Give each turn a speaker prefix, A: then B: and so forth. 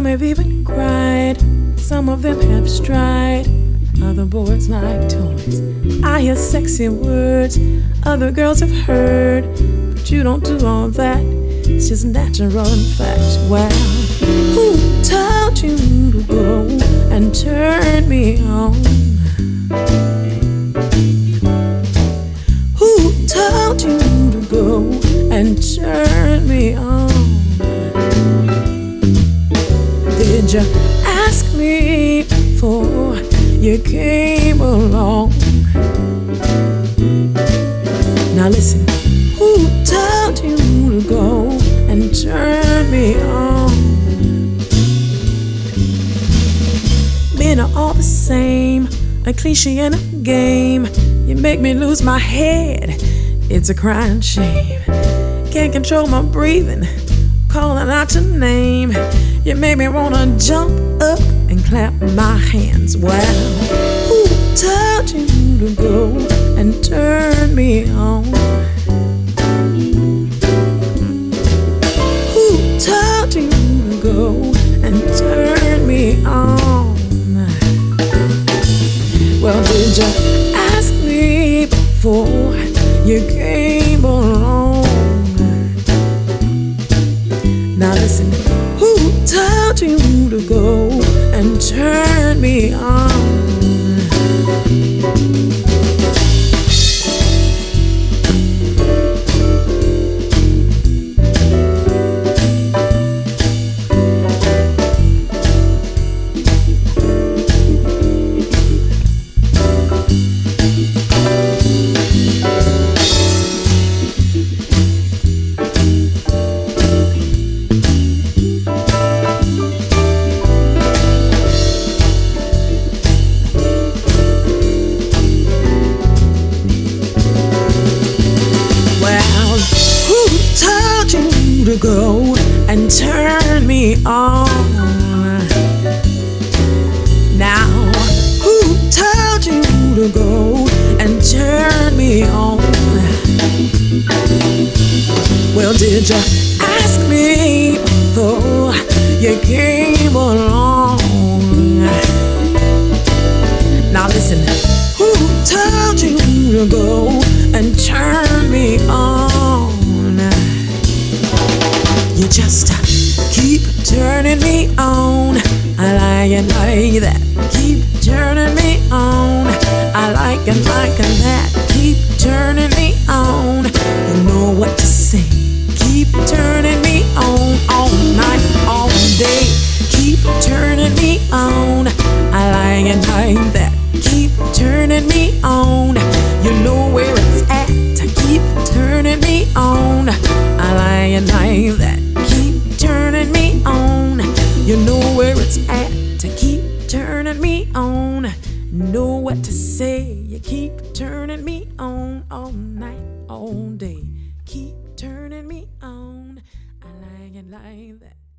A: have even cried, some of them have stride. Other boys like toys. I hear sexy words other girls have heard, but you don't do all that. It's just natural and fact. Well, who told you to go and turn me on? Who told you to go and turn me on? Did you ask me before you came along? Now listen, who told you to go and turn me on? Men are all the same, a cliche and a game. You make me lose my head, it's a crying shame. Can't control my breathing, calling out your name. You make me wanna jump up and clap my hands. Well, who told you to go and turn me on? Who told you to go and turn me on? Well, did you ask me before you came along? Now listen, who told you to go and turn me on? To go and turn me on. Now, who told you to go and turn me on? Well, did you ask me before you came along? Now listen, who told you to go and turn me on? You just keep turning me on. I like it like that. Keep turning me on. I like it like that. Keep turning me on. You know what to say. Keep turning me on all night, all day. Keep turning me on. I like it like that. Keep turning me on. You know where it's at. Keep turning me on. I like it like that. Keep turning me on. You know where it's at to keep turning me on. Know what to say. You keep turning me on all night, all day. Keep turning me on. I like it like that.